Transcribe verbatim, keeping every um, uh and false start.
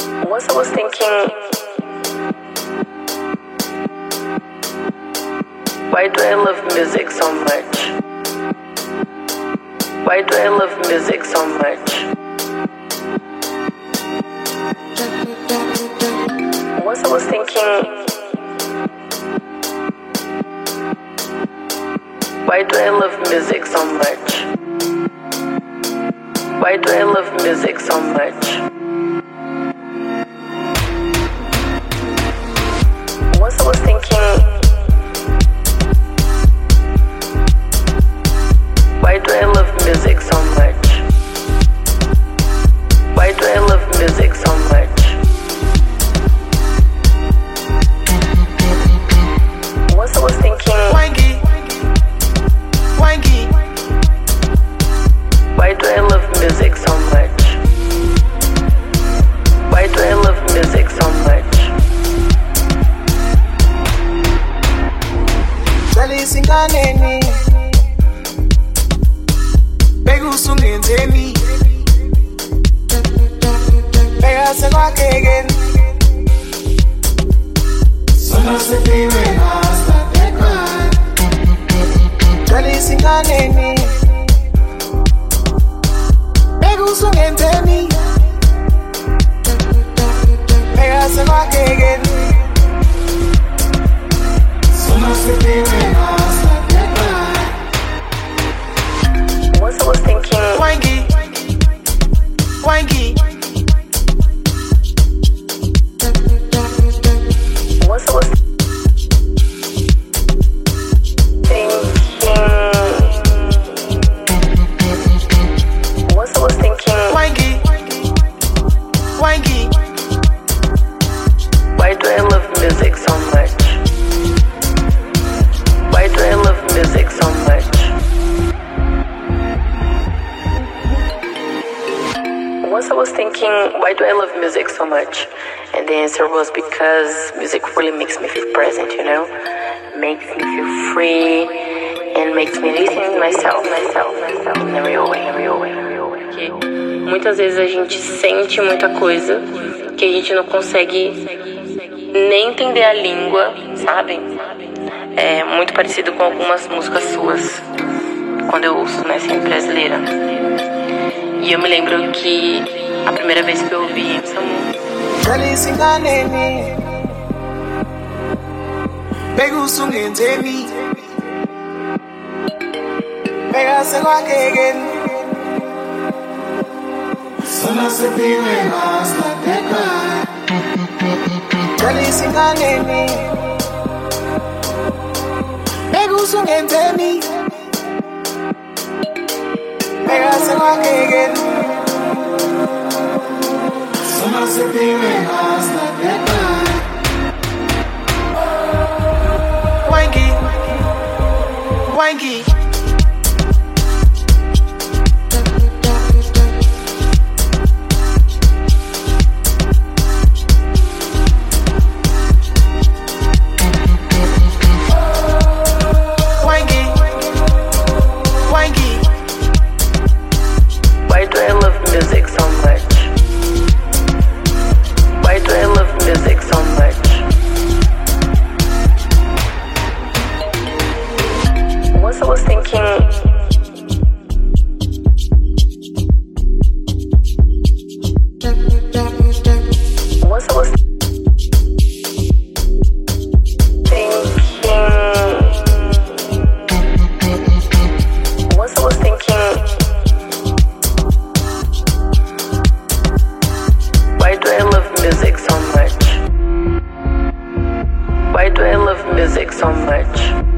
Once I was thinking, why do I love music so much? Why do I love music so much? Once I was thinking, why do I love music so much? Why do I love music so much? Once I was thinking, why do I love music so much? Why do I love music so much? Once I was thinking, Wangy, Wangy, why do I love music so much? Why do I love music so much? Salisinganeni, bekusungenzeni, bekase kwakhe again. Sona sepiwe hasta tekwa. Salisinganeni, bekusungenzeni, bekase kwakhe again. Sona sepiwe hasta tekwa. Once I was thinking, Wangy, Wangy, once I was thinking, once I was thinking, Wangy, Wangy, why do I love music so much? Why do I love music so much? Once I was thinking, why do I love music so much? And the answer was because music really makes me feel present, you know? Makes me feel free and makes me listen to myself, myself, myself, in a real way, in a real way, in a real way. Porque muitas vezes a gente sente muita coisa que a gente não consegue nem entender a língua, sabe? É muito parecido com algumas músicas suas, quando eu ouço, né, sempre brasileira. E eu me lembro que a primeira vez que eu ouvi essa música, Salisinganeni, bekusungenzeni, bekase kwakhe again. Sona sepiwe hasta tekwa. Salisinganeni, bekusungenzeni, bekase kwakhe again. Sona sepiwe hasta tekwa. Wangy, Wangy, Wangy, Wangy, why do I love music so much? Why do I love music so much? Once I was thinking, once I was thinking, once I was thinking, why do I love music so much? Why do I love music so much?